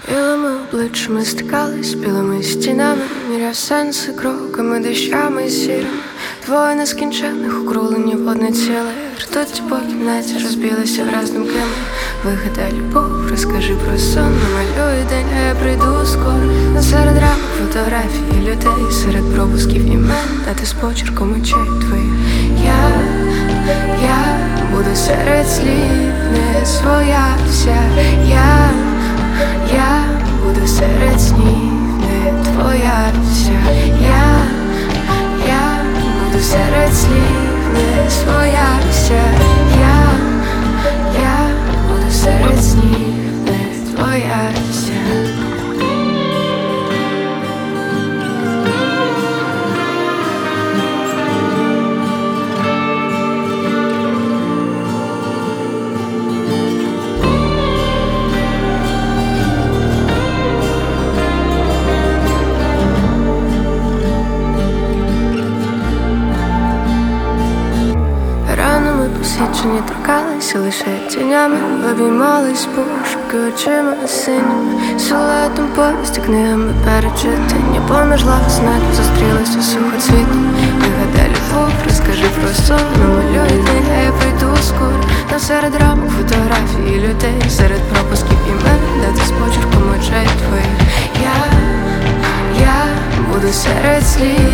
Білими обличчями стикались, білими стінами, міряв сенси кроками, дощами сірими. Двоє нескінченних округлені водне ціле. Ртуть по кімнаті розбілися враз думками. Вигадай любов, розкажи про сон, намалюй день, а я прийду скоро. На серед рамок фотографії людей, серед пропусків імен, дати з почерком очей твоїх. Я буду серед слів, не своя вся. Я буду серед снів, не твоя вся. Я буду серед слів, не своя вся. Я буду серед снів, не твоя вся. Посвідчені торкалися лише тінями, обіймались пошуки очима синіми, силуетом повісті, книгами перечитання. Поміж лав знаків зустрілися сухоцвітом. Вигадай любов, розкажи про сон, намалюй день, а я прийду скоро. Там серед рамок фотографії людей, серед пропусків імен, дати з почерком очей твоїх. Я буду серед слів,